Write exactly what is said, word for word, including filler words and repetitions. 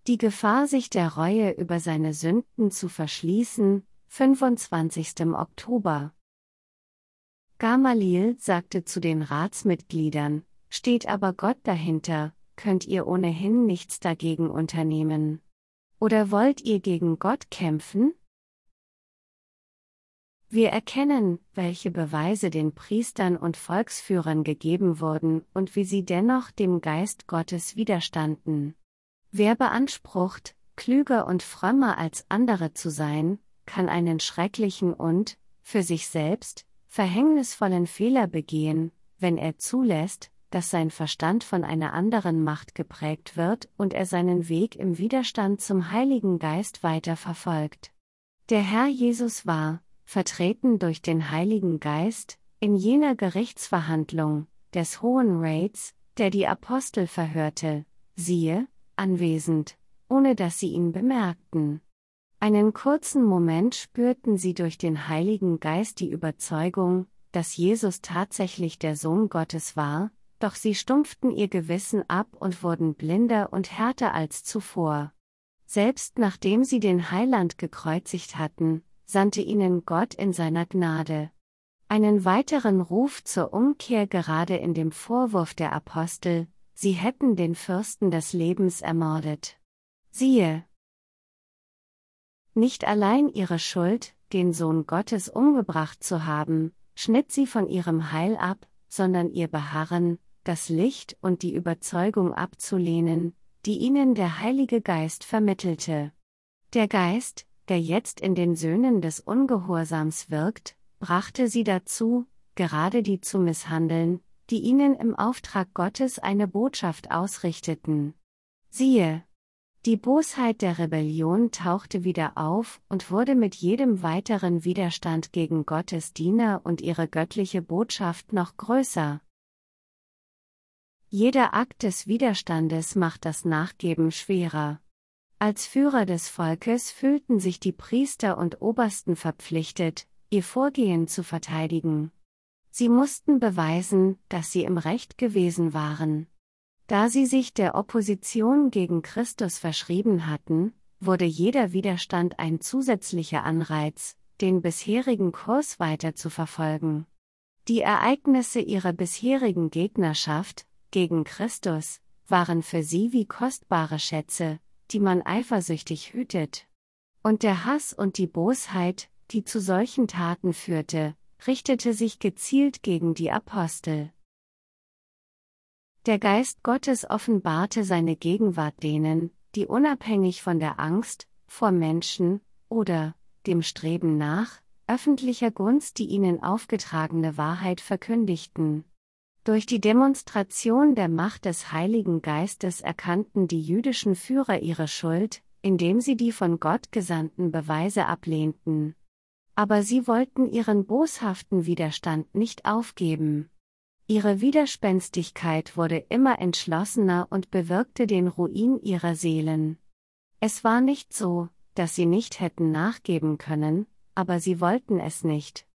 Die Gefahr, sich der Reue über seine Sünden zu verschließen, fünfundzwanzigster Oktober. Gamaliel sagte zu den Ratsmitgliedern: Steht aber Gott dahinter, könnt ihr ohnehin nichts dagegen unternehmen. Oder wollt ihr gegen Gott kämpfen? Wir erkennen, welche Beweise den Priestern und Volksführern gegeben wurden und wie sie dennoch dem Geist Gottes widerstanden. Wer beansprucht, klüger und frömmer als andere zu sein, kann einen schrecklichen und, für sich selbst, verhängnisvollen Fehler begehen, wenn er zulässt, dass sein Verstand von einer anderen Macht geprägt wird und er seinen Weg im Widerstand zum Heiligen Geist weiter verfolgt. Der Herr Jesus war, vertreten durch den Heiligen Geist, in jener Gerichtsverhandlung, des Hohen Rats, der die Apostel verhörte, siehe, anwesend, ohne dass sie ihn bemerkten. Einen kurzen Moment spürten sie durch den Heiligen Geist die Überzeugung, dass Jesus tatsächlich der Sohn Gottes war, doch sie stumpften ihr Gewissen ab und wurden blinder und härter als zuvor. Selbst nachdem sie den Heiland gekreuzigt hatten, sandte ihnen Gott in seiner Gnade einen weiteren Ruf zur Umkehr gerade in dem Vorwurf der Apostel, sie hätten den Fürsten des Lebens ermordet. Siehe! Nicht allein ihre Schuld, den Sohn Gottes umgebracht zu haben, schnitt sie von ihrem Heil ab, sondern ihr Beharren, das Licht und die Überzeugung abzulehnen, die ihnen der Heilige Geist vermittelte. Der Geist, der jetzt in den Söhnen des Ungehorsams wirkt, brachte sie dazu, gerade die zu misshandeln, die ihnen im Auftrag Gottes eine Botschaft ausrichteten. Siehe! Die Bosheit der Rebellion tauchte wieder auf und wurde mit jedem weiteren Widerstand gegen Gottes Diener und ihre göttliche Botschaft noch größer. Jeder Akt des Widerstandes macht das Nachgeben schwerer. Als Führer des Volkes fühlten sich die Priester und Obersten verpflichtet, ihr Vorgehen zu verteidigen. Sie mussten beweisen, dass sie im Recht gewesen waren. Da sie sich der Opposition gegen Christus verschrieben hatten, wurde jeder Widerstand ein zusätzlicher Anreiz, den bisherigen Kurs weiter zu verfolgen. Die Ereignisse ihrer bisherigen Gegnerschaft gegen Christus waren für sie wie kostbare Schätze, die man eifersüchtig hütet. Und der Hass und die Bosheit, die zu solchen Taten führte, richtete sich gezielt gegen die Apostel. Der Geist Gottes offenbarte seine Gegenwart denen, die unabhängig von der Angst vor Menschen oder dem Streben nach öffentlicher Gunst die ihnen aufgetragene Wahrheit verkündigten. Durch die Demonstration der Macht des Heiligen Geistes erkannten die jüdischen Führer ihre Schuld, indem sie die von Gott gesandten Beweise ablehnten. Aber sie wollten ihren boshaften Widerstand nicht aufgeben. Ihre Widerspenstigkeit wurde immer entschlossener und bewirkte den Ruin ihrer Seelen. Es war nicht so, dass sie nicht hätten nachgeben können, aber sie wollten es nicht.